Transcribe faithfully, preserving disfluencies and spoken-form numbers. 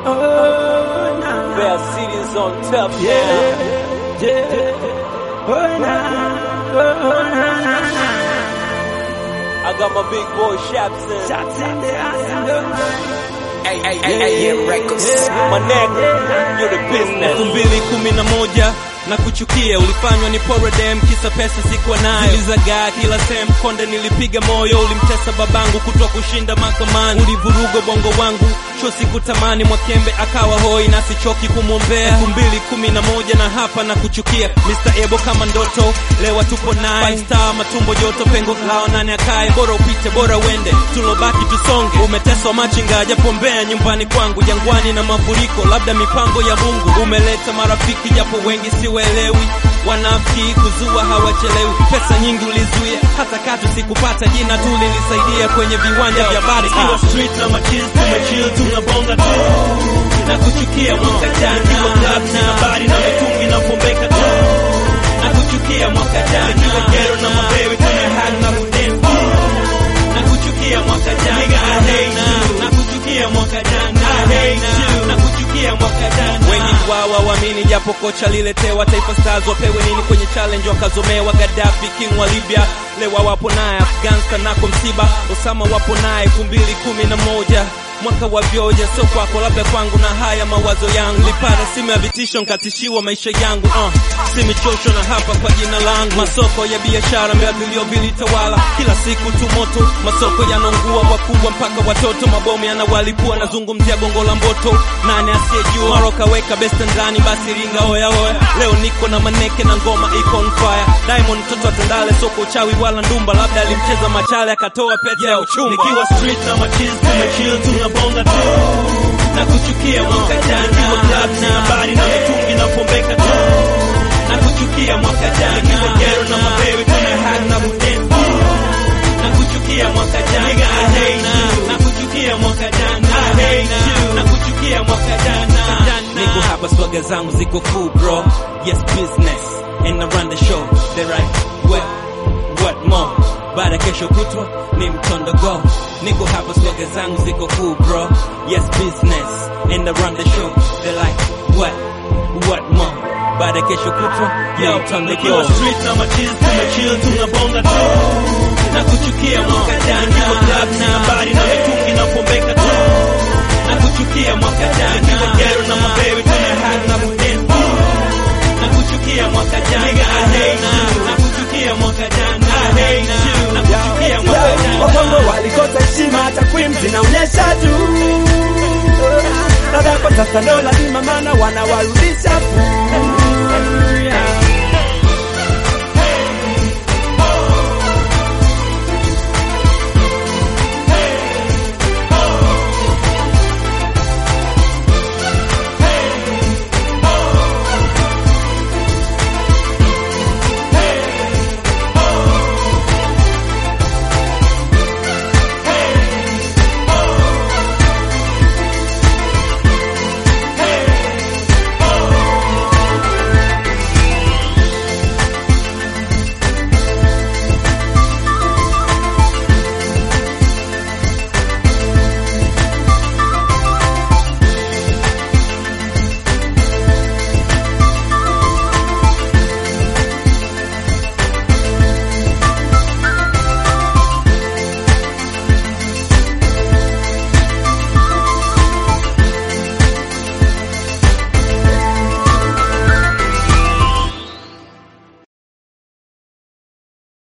Oh, nah. Bear City's on top, Yeah, yeah. Oh, nah. Oh, nah, nah, nah. I got my big boy Shaps in. Shots in the house and the Hey, hey, hey, hey, yeah, records. My neck, you're the business. elfu mbili kumi na moja na kuchukia ulifanywa ni pore dem kisa pesa sikuwa nayo. Zilizagaa kila sehemu konde nilipiga moyo. Ulimtesa babangu kutoa kushinda mahakamani. Ulivuruga bongo wangu cho sikutamani. Mwakembe akawa hoi na sichoki kumwombea. elfu mbili kumi na moja na hapa na kuchukia Mister Ebo kama ndoto lewa tupo naye. Five star matumbo joto pengo lao nani akae. Bora upite bora uende tulobaki tusonge. Umeteswa machinga japo Mbeya nyumbani kwangu. Jangwani na mafuriko labda mipango ya Mungu. Umeleta marafiki japo wengi siwaelewi. Wanafiki kuzua hawachelewi. Pesa nyingi ulizuia hata katu sikupata. Jina tu lilisaidia kwenye viwanja vya bari. Kiwa street na machiz tumechill tunabonga tu. Na kuchukia mwaka jana. Kiwa club na bari na mitungi na pombeka tu. Na kuchukia mwaka jana. Kiwa ghetto na mabewe tumehang na kudance. Na kuchukia mwaka jana. Nigga I hate you. Na kuchukia mwaka jana. I hate you. Na kuchukia mwaka jana. Wengi wawa waamini japo kocha liletewa. Taifa Stars wapewe nini kwenye challenge wakazomewa. Gaddafi king wa Libya lewa wapo naye. Afghanistan nako msiba. Osama wapo naye. elfu mbili kumi na moja mwaka wa vyoja. Sio kwako labda kwangu na haya mawazo yangu. Lipata simu ya vitisho nkatishiwa maisha yangu. uh. Si michosho na hapa kwa jina langu. Masoko ya biashara Mbeya vilio vilitawala. Kila siku tu moto. Masoko yanaungua wakubwa mpaka watoto. Mabomu yanawalipua nazungumzia gongo la Mboto. Nani asiyejua Maroka weka best ndani basi ringa oya oya. Leo niko na maneke na ngoma iko on fire. Diamond mtoto atandale soko uchawi wala ndumba. Labda alimcheza machale akatoa pete ya uchumba. Nikiwa street na machiz tumechill tunabonga tu. Na kuchukia mwaka jana. Kiwa club na bari na mitungi na pombeka tu. Na kuchukia mwaka jana. Kiwa ghetto na mabewe tumehang na kudance. Na kuchukia mwaka jana. Nigga I hate you. Na kuchukia mwaka jana. I hate you. Na kuchukia mwaka jana. Niko hapa swaga zangu ziko cool bro. Yes business and I run the show. They right what what more. Baada kesho kutwa ni mtondo go. Niko hapa swaga zangu ziko cool bro. Yes business and I run the show. They like what what more. Baada kesho kutwa ni mtondo go. Kiwa street na machiz tumechill tunabonga tu. Na kuchukia mwaka jana. Kiwa club na bari na mitungi na pombeka tu. Na kuchukia mwaka jana. Kiwa ghetto na mabewe tumehang na kudance. Na kuchukia mwaka jana. Nigga I hate you. Na kuchukia mwaka jana. I hate you. Na kuchukia mwaka jana. Wakongo walikosa heshima takwimu zinaonyesha tu. Dada kwa sasa ndo lazima maana wanawarudisha.